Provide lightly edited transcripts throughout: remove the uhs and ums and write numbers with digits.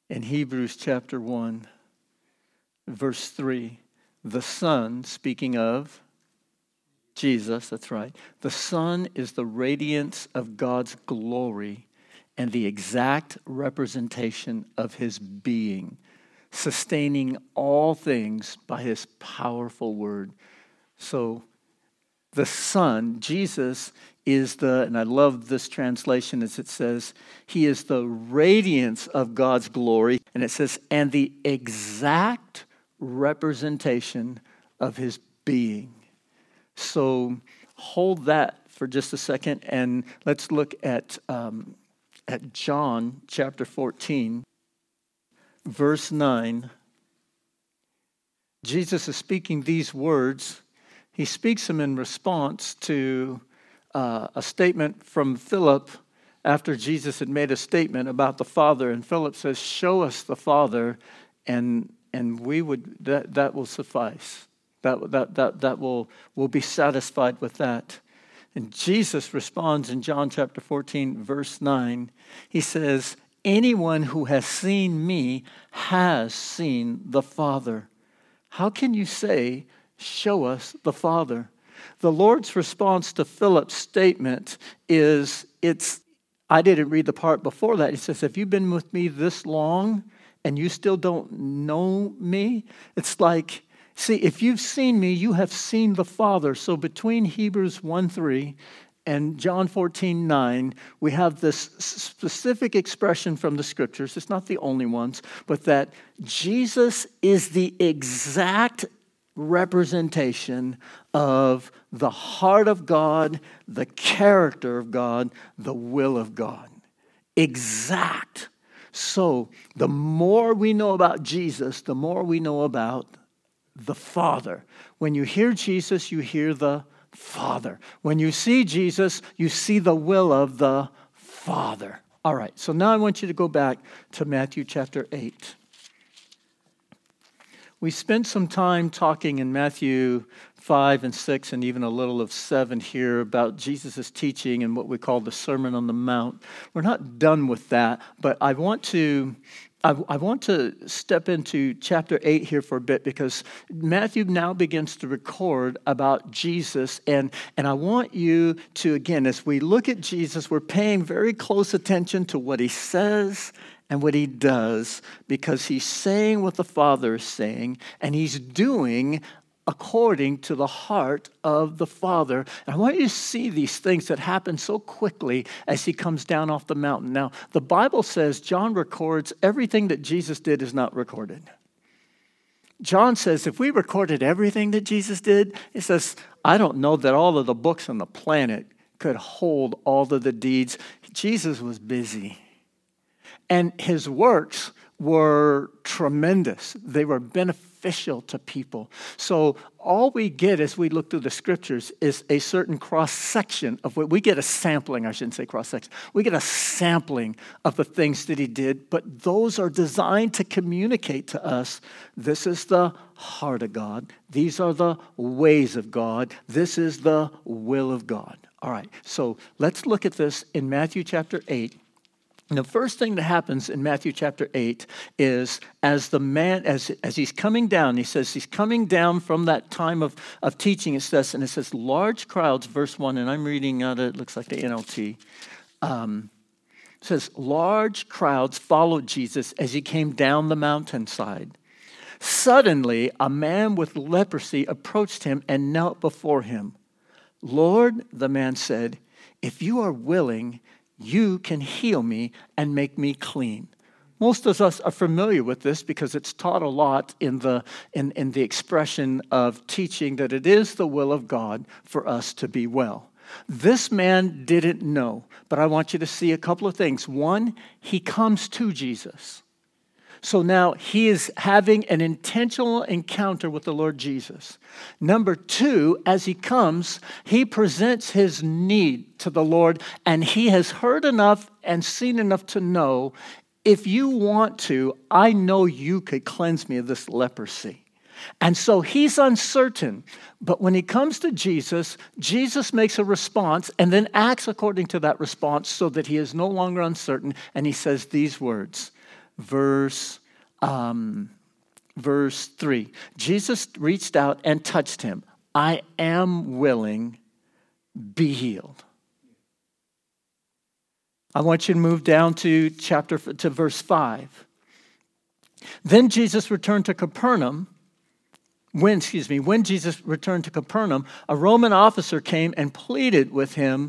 in Hebrews chapter 1, verse 3, the Son, speaking of Jesus, that's right. The Son is the radiance of God's glory and the exact representation of his being, sustaining all things by his powerful word. So the Son, Jesus, is and I love this translation as it says, he is the radiance of God's glory. And it says, and the exact representation of his being. So hold that for just a second, and let's look at John chapter 14, verse 9. Jesus is speaking these words. He speaks them in response to a statement from Philip after Jesus had made a statement about the Father. And Philip says, show us the Father, and we would that will suffice. That will be satisfied with that. And Jesus responds in John chapter 14, verse 9. He says, anyone who has seen me has seen the Father. How can you say, show us the Father? The Lord's response to Philip's statement is, I didn't read the part before that. He says, have you been with me this long and you still don't know me? It's like, see, if you've seen me, you have seen the Father. So between Hebrews 1:3 and John 14:9, we have this specific expression from the Scriptures. It's not the only ones, but that Jesus is the exact representation of the heart of God, the character of God, the will of God. Exact. So the more we know about Jesus, the more we know about the Father. When you hear Jesus, you hear the Father. When you see Jesus, you see the will of the Father. All right, so now I want you to go back to Matthew chapter 8. We spent some time talking in Matthew 5 and 6 and even a little of 7 here about Jesus' teaching and what we call the Sermon on the Mount. We're not done with that, but I want to step into chapter 8 here for a bit because Matthew now begins to record about Jesus. And I want you to, again, as we look at Jesus, we're paying very close attention to what he says and what he does, because he's saying what the Father is saying, and he's doing according to the heart of the Father. And I want you to see these things that happen so quickly as he comes down off the mountain. Now, the Bible says John records everything that Jesus did is not recorded. John says if we recorded everything that Jesus did, he says, I don't know that all of the books on the planet could hold all of the deeds. Jesus was busy. And his works were tremendous. They were beneficial to people. So all we get as we look through the Scriptures is a certain cross-section of what we get a sampling, I shouldn't say cross-section. We get a sampling of the things that he did, but those are designed to communicate to us, this is the heart of God. These are the ways of God. This is the will of God. All right, so let's look at this in Matthew chapter 8. And the first thing that happens in Matthew chapter 8 is as he's coming down, he says he's coming down from that time of teaching, it says large crowds, verse 1, and I'm reading out it looks like the NLT. It says, large crowds followed Jesus as he came down the mountainside. Suddenly, a man with leprosy approached him and knelt before him. Lord, the man said, if you are willing, you can heal me and make me clean. Most of us are familiar with this because it's taught a lot in the expression of teaching that it is the will of God for us to be well. This man didn't know, but I want you to see a couple of things. One, he comes to Jesus. So now he is having an intentional encounter with the Lord Jesus. Number two, as he comes, he presents his need to the Lord, and he has heard enough and seen enough to know, if you want to, I know you could cleanse me of this leprosy. And so he's uncertain, but when he comes to Jesus, Jesus makes a response and then acts according to that response so that he is no longer uncertain, and he says these words, verse 3. Jesus reached out and touched him. I am willing, be healed. I want you to move down to verse 5. Then Jesus returned to Capernaum. When Jesus returned to Capernaum, a Roman officer came and pleaded with him,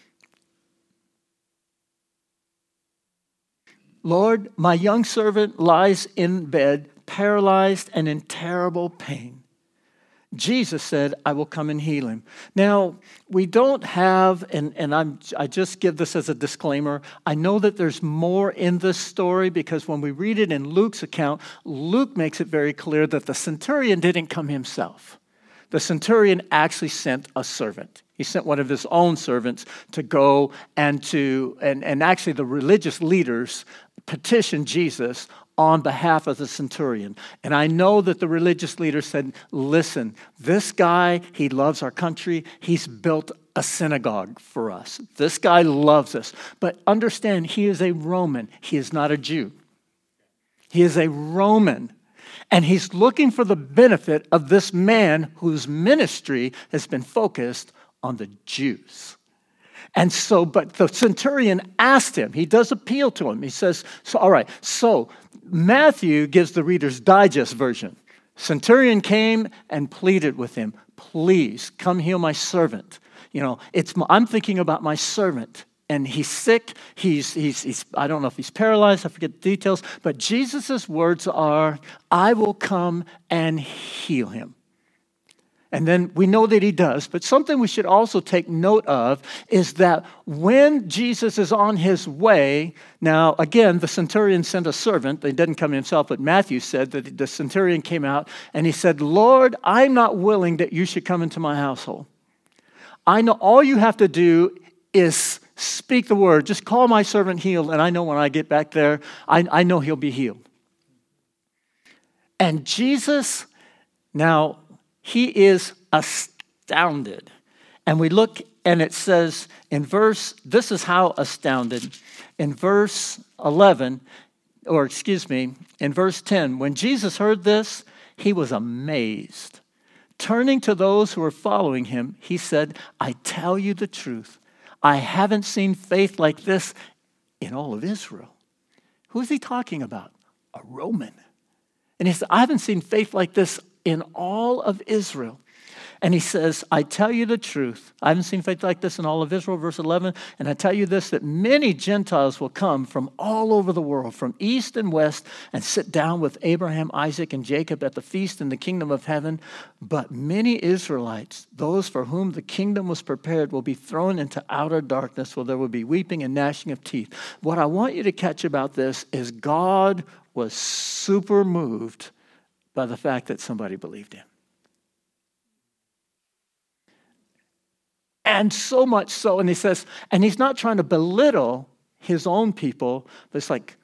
Lord, my young servant lies in bed, paralyzed and in terrible pain. Jesus said, I will come and heal him. Now, we don't have, I just give this as a disclaimer, I know that there's more in this story because when we read it in Luke's account, Luke makes it very clear that the centurion didn't come himself. The centurion actually sent a servant. He sent one of his own servants to go and actually the religious leaders petitioned Jesus on behalf of the centurion. And I know that the religious leader said, listen, this guy, he loves our country. He's built a synagogue for us. This guy loves us. But understand, he is a Roman. He is not a Jew. He is a Roman. And he's looking for the benefit of this man whose ministry has been focused on the Jews. And so, but the centurion asked him, he does appeal to him. He says, all right, so Matthew gives the Reader's Digest version. Centurion came and pleaded with him, please come heal my servant. I'm thinking about my servant. And he's sick. He's I don't know if he's paralyzed. I forget the details. But Jesus' words are, I will come and heal him. And then we know that he does. But something we should also take note of is that when Jesus is on his way, now again, the centurion sent a servant. He didn't come himself, but Matthew said that the centurion came out and he said, Lord, I'm not willing that you should come into my household. I know all you have to do is speak the word. Just call my servant healed, and I know when I get back there, I know he'll be healed. And Jesus, now, he is astounded. And we look, and it says in this is how astounded. In verse 11, in verse 10, when Jesus heard this, he was amazed. Turning to those who were following him, he said, I tell you the truth. I haven't seen faith like this in all of Israel. Who is he talking about? A Roman. And he said, I haven't seen faith like this in all of Israel. And he says, I tell you the truth. I haven't seen faith like this in all of Israel, verse 11. And I tell you this, that many Gentiles will come from all over the world, from east and west, and sit down with Abraham, Isaac, and Jacob at the feast in the kingdom of heaven. But many Israelites, those for whom the kingdom was prepared, will be thrown into outer darkness where there will be weeping and gnashing of teeth. What I want you to catch about this is God was super moved by the fact that somebody believed him. And so much so, and he says, and he's not trying to belittle his own people, but it's like,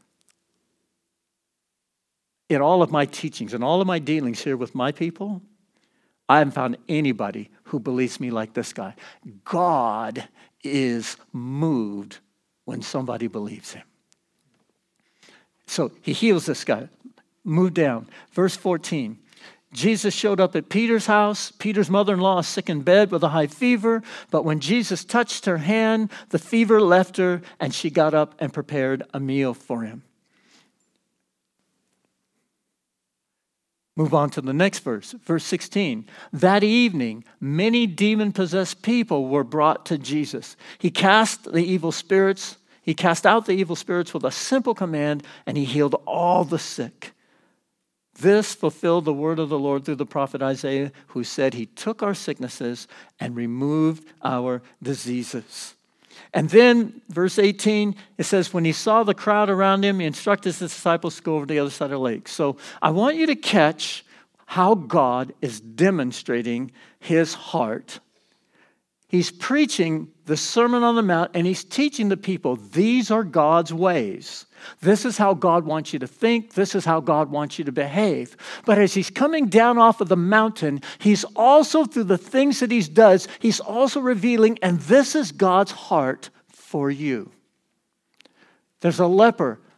in all of my teachings and all of my dealings here with my people, I haven't found anybody who believes me like this guy. God is moved when somebody believes him. So he heals this guy. Move down. Verse 14. Jesus showed up at Peter's house. Peter's mother-in-law is sick in bed with a high fever. But when Jesus touched her hand, the fever left her, and she got up and prepared a meal for him. Move on to the next verse, verse 16. That evening, many demon-possessed people were brought to Jesus. He cast out the evil spirits with a simple command, and he healed all the sick. This fulfilled the word of the Lord through the prophet Isaiah, who said, he took our sicknesses and removed our diseases. And then, verse 18, it says, when he saw the crowd around him, he instructed his disciples to go over to the other side of the lake. So I want you to catch how God is demonstrating his heart. He's preaching the Sermon on the Mount, and he's teaching the people, these are God's ways. This is how God wants you to think. This is how God wants you to behave. But as he's coming down off of the mountain, he's also, through the things that he does, he's also revealing, and this is God's heart for you. There's a leper.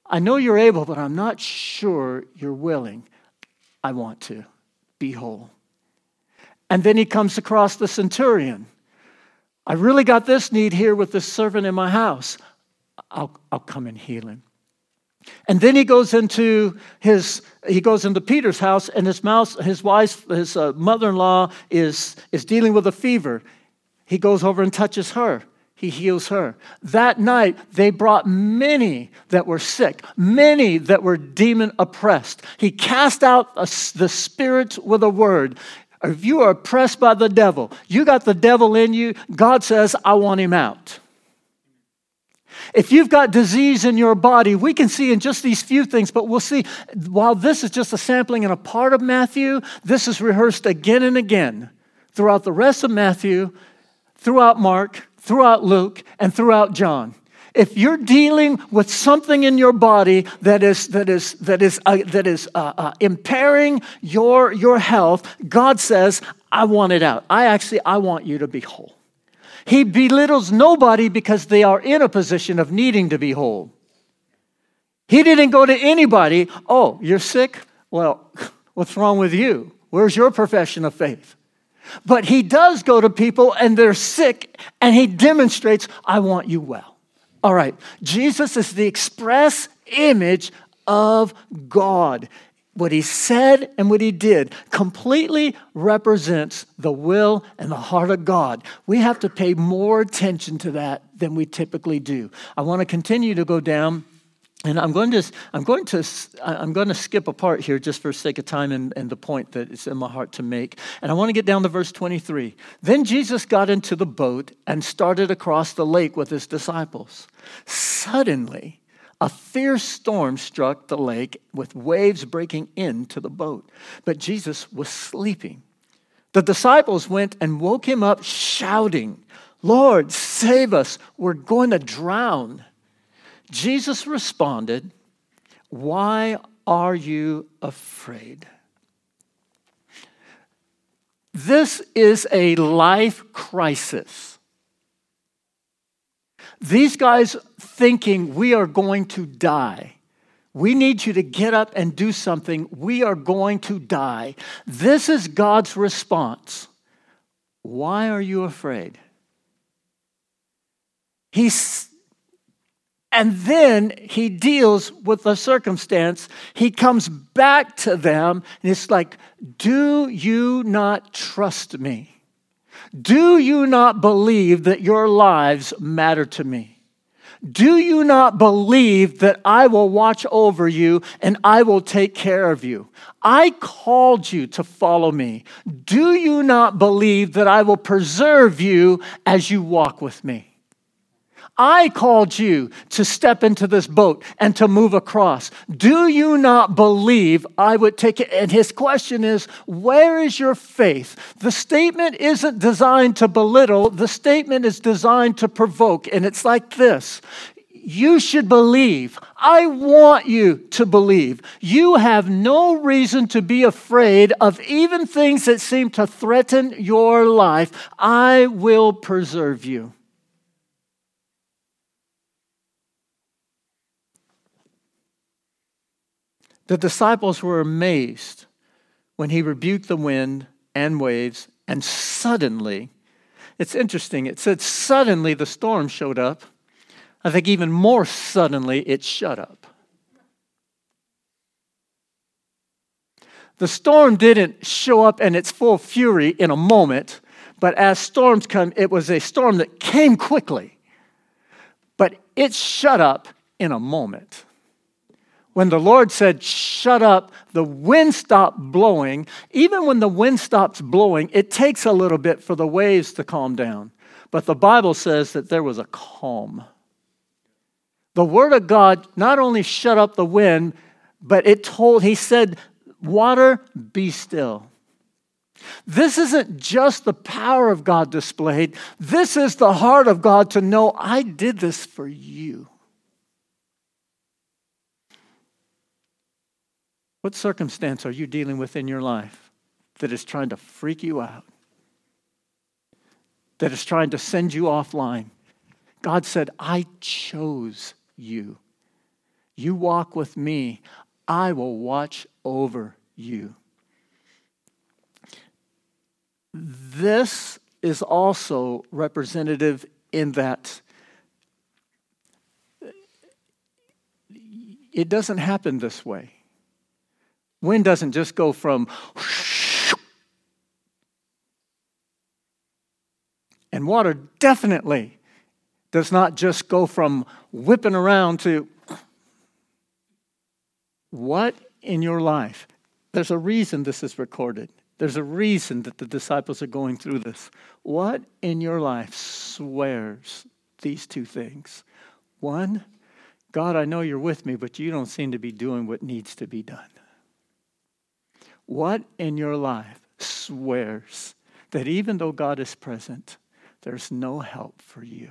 I know you're able, but I'm not sure you're willing. I want to be whole. And then he comes across the centurion. I really got this need here with this servant in my house. I'll come and heal him. And then he goes into Peter's house, and his mother-in-law is dealing with a fever. He goes over and touches her. He heals her. That night, they brought many that were sick, many that were demon oppressed. He cast out the spirits with a word. If you are oppressed by the devil, you got the devil in you, God says, I want him out. If you've got disease in your body, we can see in just these few things, but we'll see, while this is just a sampling and a part of Matthew, this is rehearsed again and again throughout the rest of Matthew, throughout Mark, throughout Luke, and throughout John. If you're dealing with something in your body that is impairing your health, God says, I want it out. I want you to be whole. He belittles nobody because they are in a position of needing to be whole. He didn't go to anybody, oh, you're sick? Well, what's wrong with you? Where's your profession of faith? But he does go to people and they're sick and he demonstrates, I want you well. All right, Jesus is the express image of God. What he said and what he did completely represents the will and the heart of God. We have to pay more attention to that than we typically do. I want to continue to go down, and I'm going to skip a part here just for sake of time and the point that is in my heart to make. And I want to get down to verse 23. Then Jesus got into the boat and started across the lake with his disciples. Suddenly, a fierce storm struck the lake with waves breaking into the boat. But Jesus was sleeping. The disciples went and woke him up shouting, Lord, save us, we're going to drown. Jesus responded, why are you afraid? This is a life crisis. These guys thinking we are going to die. We need you to get up and do something. We are going to die. This is God's response. Why are you afraid? And then he deals with the circumstance. He comes back to them and it's like, do you not trust me? Do you not believe that your lives matter to me? Do you not believe that I will watch over you and I will take care of you? I called you to follow me. Do you not believe that I will preserve you as you walk with me? I called you to step into this boat and to move across. Do you not believe I would take it? And his question is, where is your faith? The statement isn't designed to belittle. The statement is designed to provoke. And it's like this. You should believe. I want you to believe. You have no reason to be afraid of even things that seem to threaten your life. I will preserve you. The disciples were amazed when he rebuked the wind and waves, and suddenly, it's interesting, it said suddenly the storm showed up. I think even more suddenly it shut up. The storm didn't show up in its full fury in a moment, but as storms come, it was a storm that came quickly. But it shut up in a moment. When the Lord said, shut up, the wind stopped blowing. Even when the wind stops blowing, it takes a little bit for the waves to calm down. But the Bible says that there was a calm. The Word of God not only shut up the wind, but he said, water, be still. This isn't just the power of God displayed. This is the heart of God to know, I did this for you. What circumstance are you dealing with in your life that is trying to freak you out? That is trying to send you offline? God said, I chose you. You walk with me. I will watch over you. This is also representative in that it doesn't happen this way. Wind doesn't just go from and water definitely does not just go from whipping around to what in your life? There's a reason this is recorded. There's a reason that the disciples are going through this. What in your life swears these two things? One, God, I know you're with me, but you don't seem to be doing what needs to be done. What in your life swears that even though God is present, there's no help for you?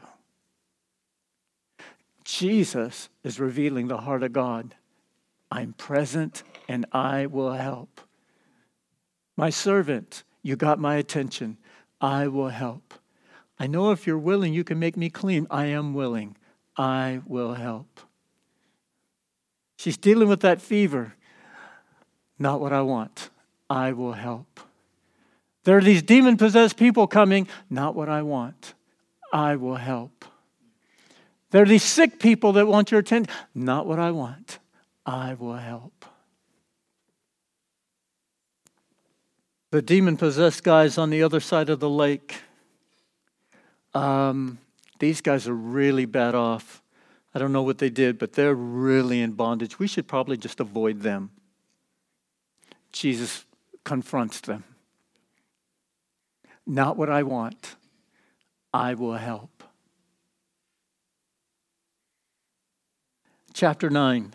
Jesus is revealing the heart of God. I'm present and I will help. My servant, you got my attention. I will help. I know if you're willing, you can make me clean. I am willing. I will help. She's dealing with that fever. Not what I want. I will help. There are these demon-possessed people coming. Not what I want. I will help. There are these sick people that want your attention. Not what I want. I will help. The demon-possessed guys on the other side of the lake, these guys are really bad off. I don't know what they did, but they're really in bondage. We should probably just avoid them. Jesus confronts them. Not what I want. I will help. Chapter 9.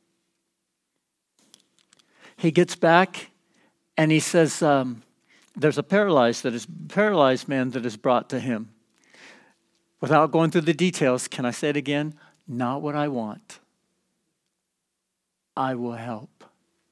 He gets back and he says, there's a paralyzed man that is brought to him. Without going through the details, can I say it again? Not what I want. I will help.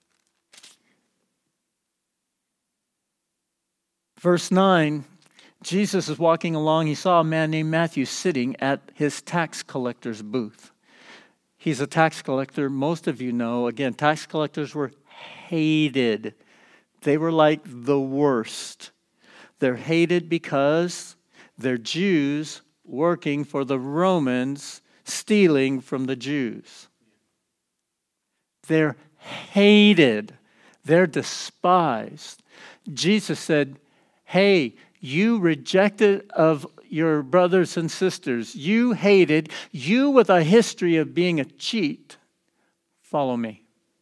Verse 9, Jesus is walking along. He saw a man named Matthew sitting at his tax collector's booth. He's a tax collector. Most of you know, again, tax collectors were hated. They were like the worst. They're hated because they're Jews working for the Romans, stealing from the Jews. They're hated. They're despised. Jesus said, hey, you rejected of your brothers and sisters. You hated. You with a history of being a cheat. Follow me.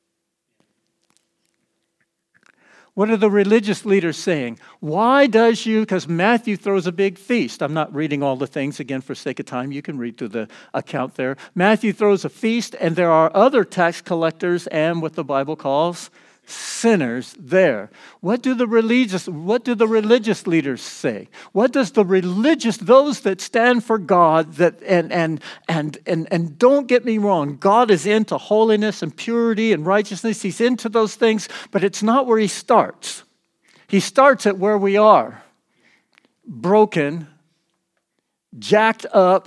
What are the religious leaders saying? Why does you, because Matthew throws a big feast. I'm not reading all the things again for sake of time. You can read through the account there. Matthew throws a feast, and there are other tax collectors and what the Bible calls sinners there. What do the religious leaders say? What does those that stand for God, that and don't get me wrong, God is into holiness and purity and righteousness. He's into those things, but it's not where he starts. He starts at where we are. Broken, jacked up,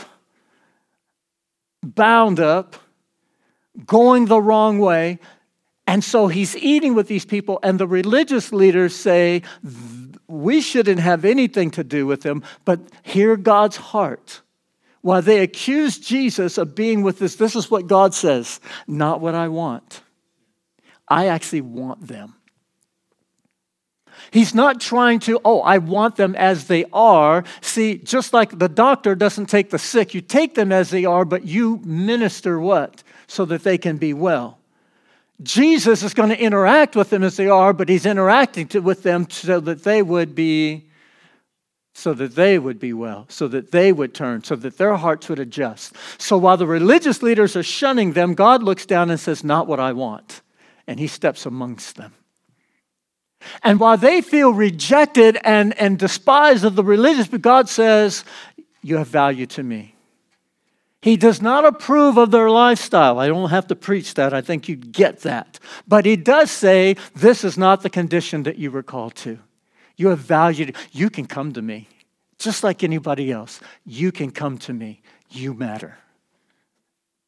bound up, going the wrong way. And so he's eating with these people, and the religious leaders say, we shouldn't have anything to do with them, but hear God's heart. While they accuse Jesus of being with this is what God says, not what I want. I actually want them. He's not trying to, I want them as they are. See, just like the doctor doesn't take the sick, you take them as they are, but you minister what? So that they can be well. Jesus is going to interact with them as they are, but he's interacting with them so that they would be well, so that they would turn, so that their hearts would adjust. So while the religious leaders are shunning them, God looks down and says, not what I want. And he steps amongst them. And while they feel rejected and despised of the religious, but God says, you have value to me. He does not approve of their lifestyle. I don't have to preach that. I think you get that. But he does say, this is not the condition that you were called to. You have value. You can come to me. Just like anybody else. You can come to me. You matter.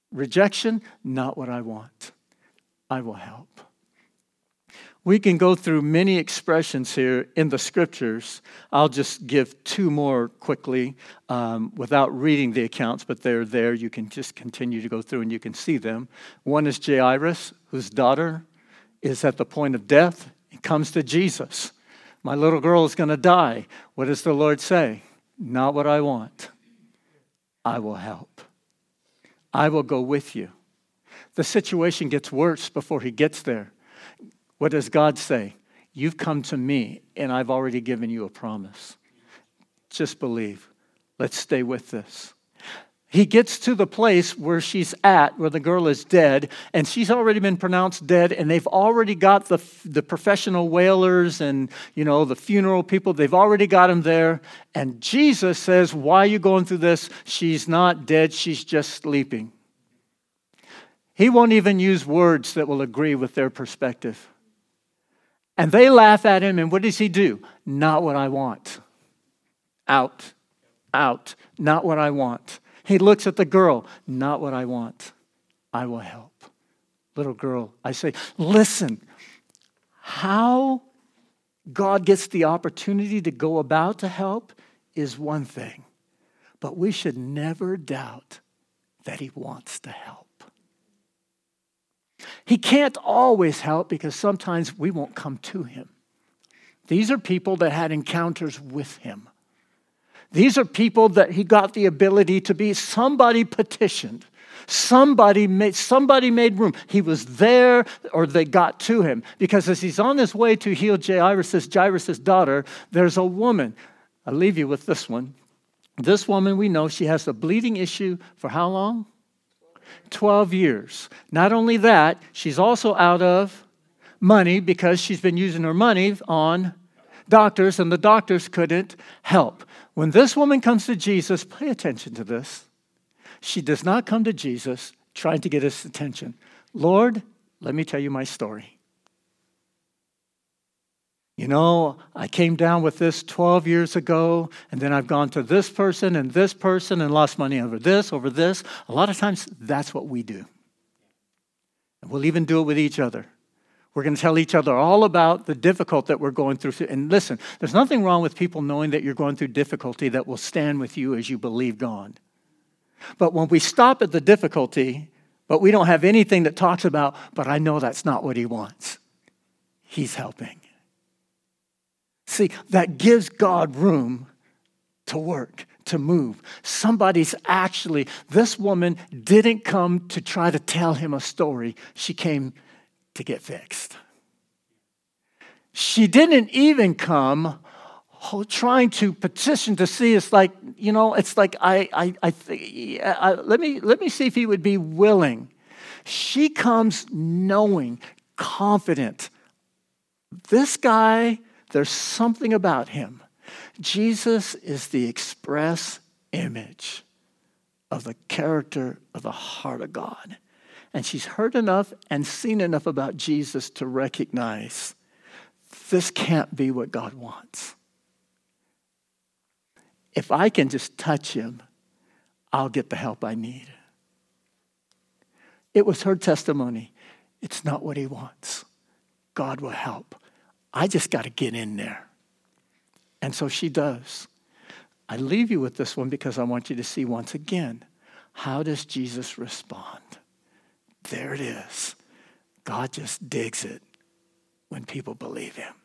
Rejection, not what I want. I will help. We can go through many expressions here in the scriptures. I'll just give two more quickly without reading the accounts, but they're there. You can just continue to go through and you can see them. One is Jairus, whose daughter is at the point of death. He comes to Jesus. My little girl is going to die. What does the Lord say? Not what I want. I will help. I will go with you. The situation gets worse before he gets there. What does God say? You've come to me, and I've already given you a promise. Just believe. Let's stay with this. He gets to the place where she's at, where the girl is dead, and she's already been pronounced dead, and they've already got the professional wailers and, the funeral people. They've already got him there. And Jesus says, why are you going through this? She's not dead. She's just sleeping. He won't even use words that will agree with their perspective. And they laugh at him, and what does he do? Not what I want. Out. Not what I want. He looks at the girl. Not what I want. I will help. Little girl, I say, listen, how God gets the opportunity to go about to help is one thing. But we should never doubt that he wants to help. He can't always help because sometimes we won't come to him. These are people that had encounters with him. These are people that he got the ability to be. Somebody petitioned. Somebody made room. He was there, or they got to him. Because as he's on his way to heal Jairus' daughter, there's a woman. I'll leave you with this one. This woman, we know she has a bleeding issue for how long? 12 years. Not only that, she's also out of money because she's been using her money on doctors, and the doctors couldn't help. When this woman comes to Jesus, pay attention to this. She does not come to Jesus trying to get his attention. Lord, let me tell you my story. I came down with this 12 years ago, and then I've gone to this person and lost money over this. A lot of times, that's what we do. And we'll even do it with each other. We're going to tell each other all about the difficulty that we're going through. And listen, there's nothing wrong with people knowing that you're going through difficulty that will stand with you as you believe God. But when we stop at the difficulty, but we don't have anything that talks about, but I know that's not what he wants. He's helping. See, that gives God room to work, to move. This woman didn't come to try to tell him a story. She came to get fixed. She didn't even come trying to petition to see. It's like, let me see if he would be willing. She comes knowing, confident. This guy, there's something about him. Jesus is the express image of the character of the heart of God. And she's heard enough and seen enough about Jesus to recognize this can't be what God wants. If I can just touch him, I'll get the help I need. It was her testimony. It's not what he wants. God will help. I just got to get in there. And so she does. I leave you with this one because I want you to see once again, how does Jesus respond? There it is. God just digs it when people believe him.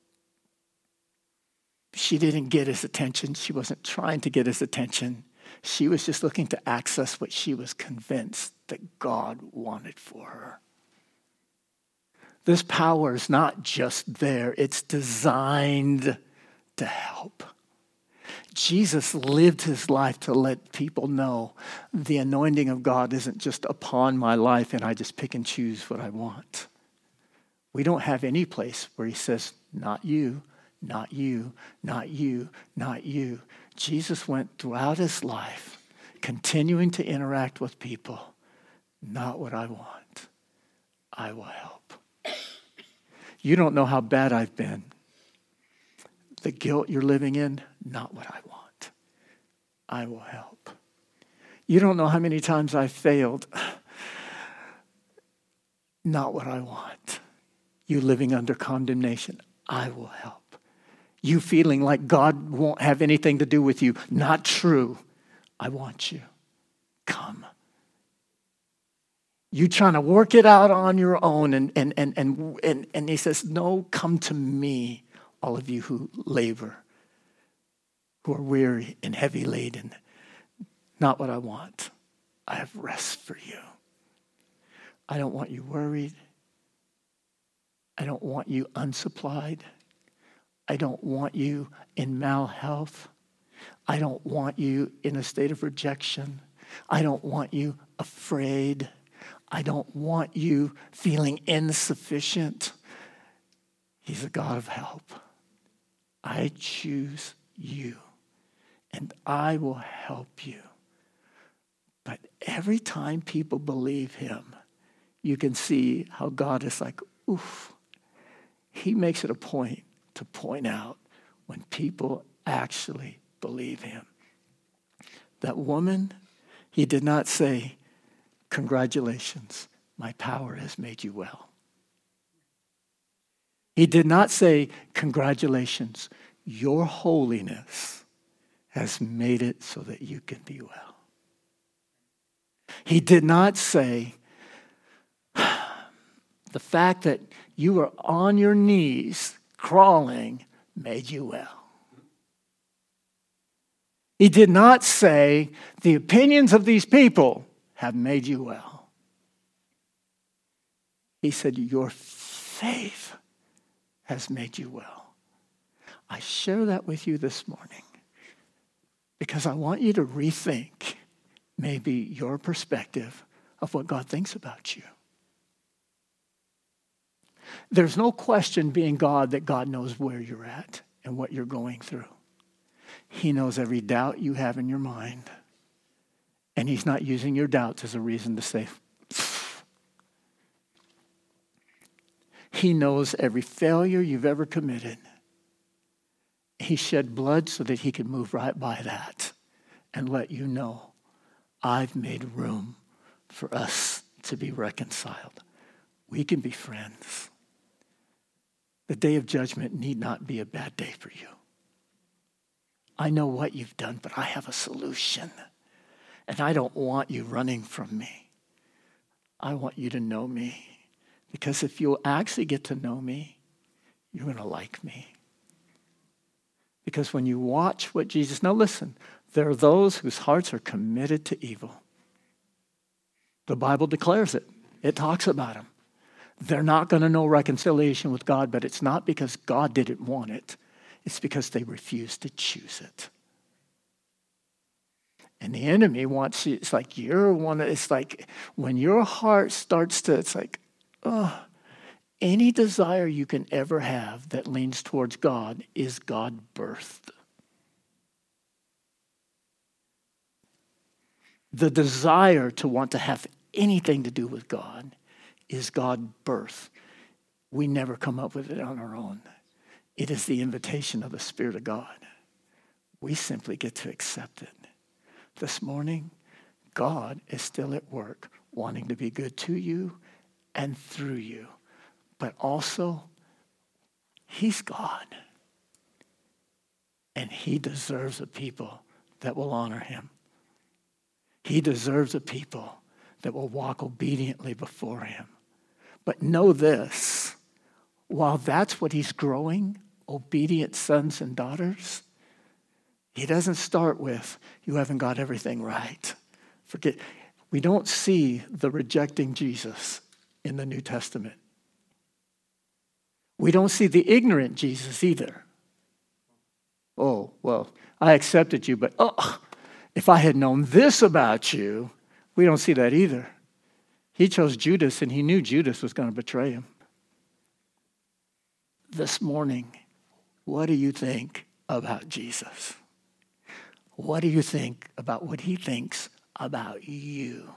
She didn't get his attention. She wasn't trying to get his attention. She was just looking to access what she was convinced that God wanted for her. This power is not just there. It's designed to help. Jesus lived his life to let people know the anointing of God isn't just upon my life and I just pick and choose what I want. We don't have any place where he says, not you, not you, not you, not you. Jesus went throughout his life continuing to interact with people. Not what I want. I will help. You don't know how bad I've been. The guilt you're living in, not what I want. I will help. You don't know how many times I failed. Not what I want. You living under condemnation. I will help. You feeling like God won't have anything to do with you. Not true. I want you. Come. You trying to work it out on your own. And he says, no, come to me, all of you who labor, who are weary and heavy laden. Not what I want. I have rest for you. I don't want you worried. I don't want you unsupplied. I don't want you in malhealth. I don't want you in a state of rejection. I don't want you afraid. I don't want you feeling insufficient. He's a God of help. I choose you, and I will help you. But every time people believe him, you can see how God is like, oof. He makes it a point to point out when people actually believe him. That woman, he did not say, congratulations, my power has made you well. He did not say, congratulations, your holiness has made it so that you can be well. He did not say, the fact that you were on your knees crawling made you well. He did not say, the opinions of these people have made you well. He said, your faith has made you well. I share that with you this morning because I want you to rethink maybe your perspective of what God thinks about you. There's no question being God that God knows where you're at and what you're going through. He knows every doubt you have in your mind. And he's not using your doubts as a reason to say, pfft. He knows every failure you've ever committed. He shed blood so that he could move right by that and let you know, I've made room for us to be reconciled. We can be friends. The day of judgment need not be a bad day for you. I know what you've done, but I have a solution. And I don't want you running from me. I want you to know me. Because if you'll actually get to know me, you're going to like me. Because when you watch what Jesus... Now listen, there are those whose hearts are committed to evil. The Bible declares it. It talks about them. They're not going to know reconciliation with God, but it's not because God didn't want it. It's because they refused to choose it. And the enemy wants you, it's like you're one, it's like when your heart starts to, it's like, oh, any desire you can ever have that leans towards God is God-birthed. The desire to want to have anything to do with God is God-birthed. We never come up with it on our own. It is the invitation of the Spirit of God. We simply get to accept it. This morning, God is still at work, wanting to be good to you and through you. But also, he's God. And he deserves a people that will honor him. He deserves a people that will walk obediently before him. But know this, while that's what he's growing, obedient sons and daughters, he doesn't start with, you haven't got everything right. Forget, we don't see the rejecting Jesus in the New Testament. We don't see the ignorant Jesus either. Oh, well, I accepted you, but if I had known this about you, we don't see that either. He chose Judas, and he knew Judas was going to betray him. This morning, what do you think about Jesus? What do you think about what he thinks about you?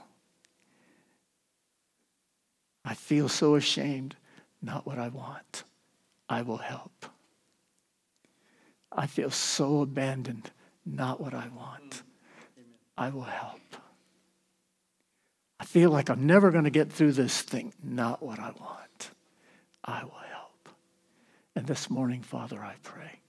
I feel so ashamed. Not what I want. I will help. I feel so abandoned. Not what I want. I will help. I feel like I'm never going to get through this thing. Not what I want. I will help. And this morning, Father, I pray